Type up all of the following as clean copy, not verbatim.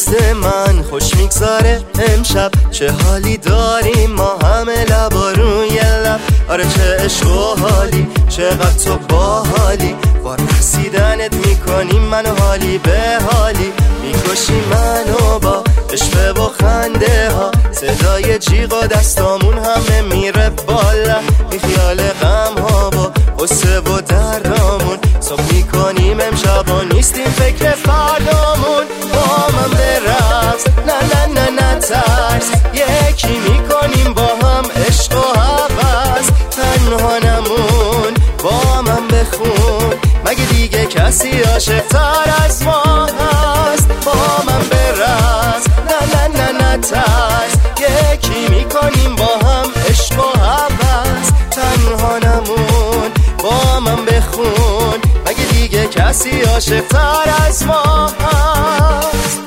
دست من خوش میگذاره امشب، چه حالی داریم ما همه لبا روی لب. آره چه عشق و حالی، چقدر تو باحالی، با رقصیدنت میکنیم منو حالی به حالی. میکشی منو با عشق و خنده ها، صدای جیغ و دستامون همه میره بالا. بی خیال غم ها با غصه و دردامون، صبح میکنیم امشب و نیستیم فکر فردامون. با من برقص نه نه نه نه ترس، یکی میکنیم با هم عشق و هوس. تنها نمون با من بخون، مگه دیگه کسی عاشق تر از ما هست. با من برقص نه نه نه نه ترس، یکی میکنیم با هم عشق و هوس. تنها نمون با من بخون، مگه دیگه کسی عاشق تر از ما هست.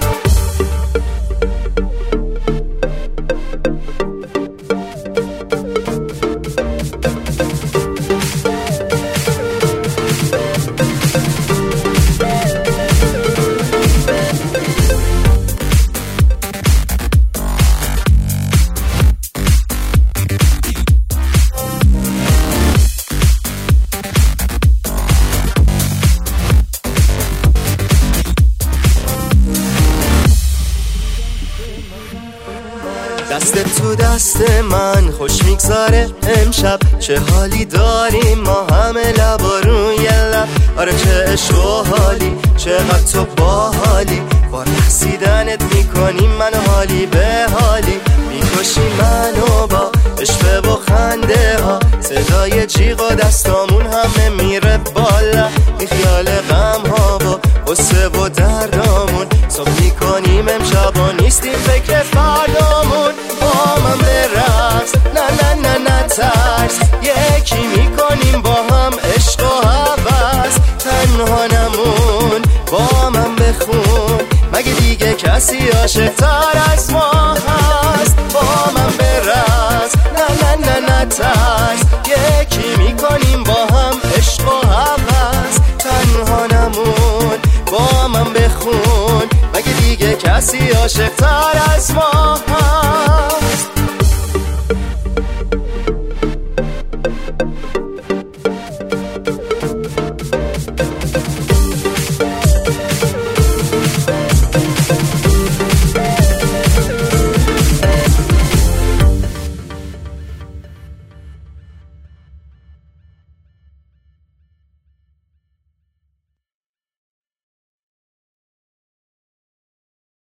دست تو دست من خوش میگذاره امشب، چه حالی داریم ما همه لبا روی لب. آره چه عشق و حالی، چقدر تو باحالی، با رقصیدنت میکنیم منو حالی به حالی. میکشی منو با عشق و خنده ها، صدای جیغ و دستامون همه میره بالا. بی خیال غم ها با غصه و دردامون، صبح میکنیم امشب و نیستیم فکر فردامون. با من برقص نه نه نه نه ترس، یکی میکنیم با هم عشق و هوس. تنها نمون با من بخون، مگه دیگه کسی عاشق تر از ما هست. با من برقص نه نه نه نه ترس، یکی میکنیم با هم عشق و هوس. تنها نمون با من بخون، مگه دیگه کسی عاشق تر از ما هست.